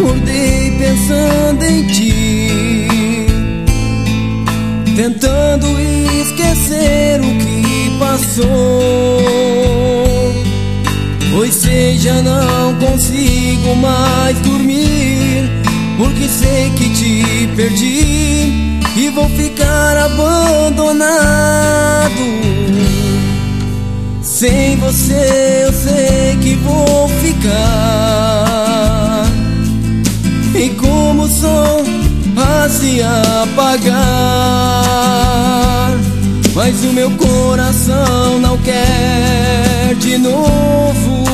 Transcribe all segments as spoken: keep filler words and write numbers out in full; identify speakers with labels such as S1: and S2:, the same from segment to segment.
S1: Acordei pensando em ti, tentando esquecer o que passou. Pois sei, já não consigo mais dormir, porque sei que te perdi e vou ficar abandonado. Sem você eu sei que vou ficar, e como o sol a se apagar. Mas o meu coração não quer de novo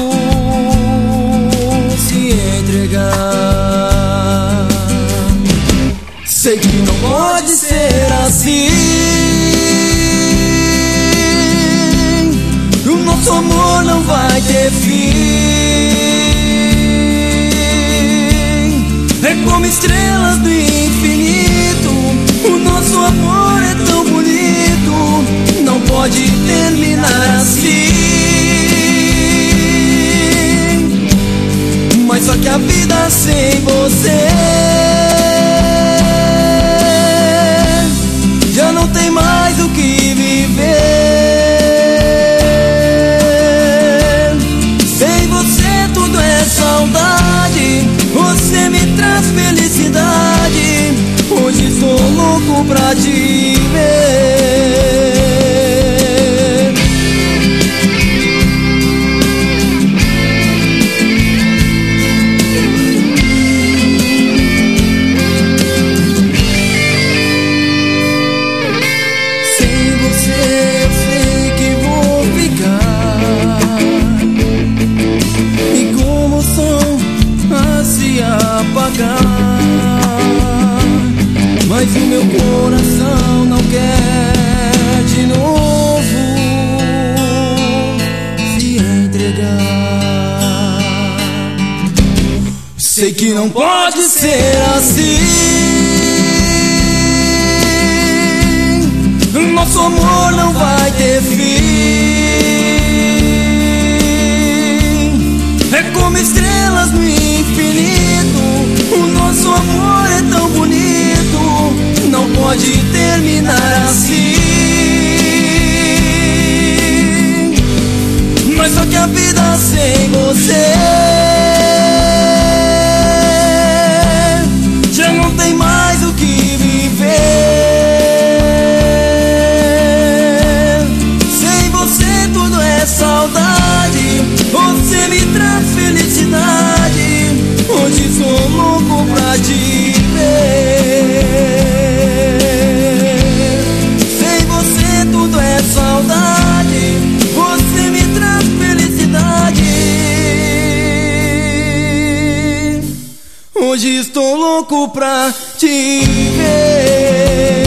S1: se entregar. Sei que não pode ser assim, o nosso amor não vai ter fim. É como estrelas do infinito, o nosso amor é tão bonito, não pode terminar assim. Mas só que a vida sem você já não tem mais o que viver. Sem você tudo é saudade, você me traz felicidade. Hoje sou louco pra te ver. Sem você eu sei que vou ficar, e como o som a se apagar. Mas o meu coração não quer de novo se entregar. Sei que não pode ser assim, nosso amor não vai ter fim. É como estrelas no infinito, o nosso amor é tão bonito, não pode terminar assim. Mas só que a vida sem você já não tem mais o que viver. Sem você tudo é saudade, você me traz felicidade. Hoje sou louco pra te ver. Sem você tudo é saudade, você me traz felicidade. Hoje estou louco pra te ver.